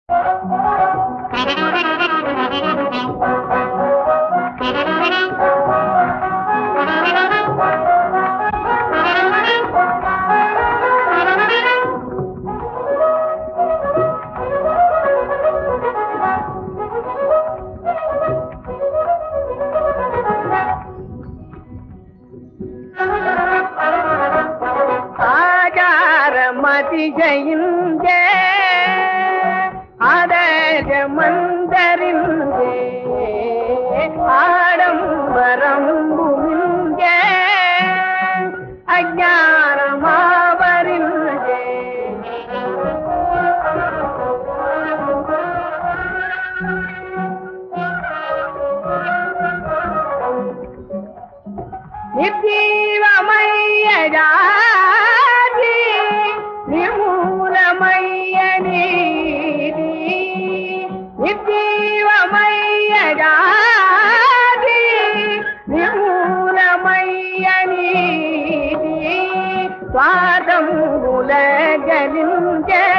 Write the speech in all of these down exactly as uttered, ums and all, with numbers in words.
ஜெயிந்தே ஆதர மந்தரிந்தே ஆடம்பரம் புமிந்தே அஞ்ஞானமாவரிந்தே நித்தீவமையஜா स्वादम उलगलिंगे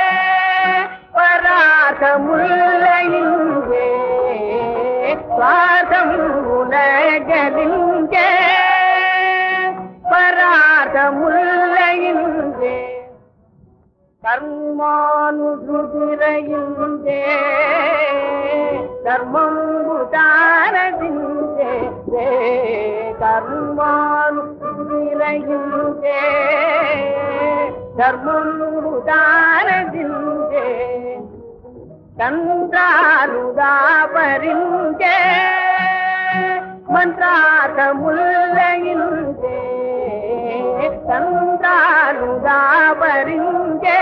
पराधमुल्लयिंगे स्वादम उलगलिंगे पराधमुल्लयिंगे कर्मानुद्रुतिरयिंगे धर्मं उदारदिंगे कर्मानुद्रुतिरयिंगे धर्मं उदारदिंगे तंत्रालुदापरिंगे मंत्रार्थमुल्लयिंगे तंत्रालुदापरिंगे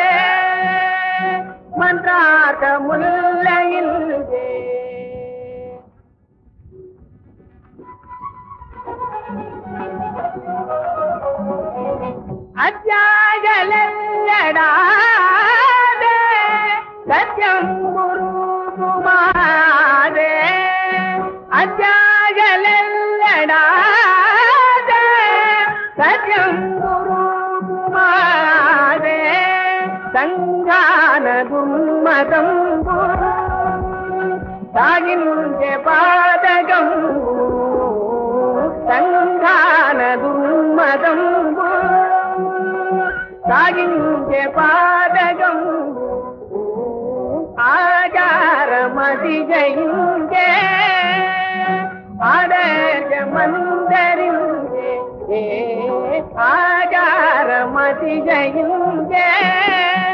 मंत्रार्थमुल्लयिंगे अज्ञागलल्लडादे सत्यं गुरुकुमारे अज्ञागलल्लडादे सत्यं गुरुकुमारे संघान दुर्मदं गुरु सागिंजे पादगं संघान दुर्मदं सागिंजे पादगं आचारमति जयिंगे आदर्श मंदरिंगे आचारमति जयिंगे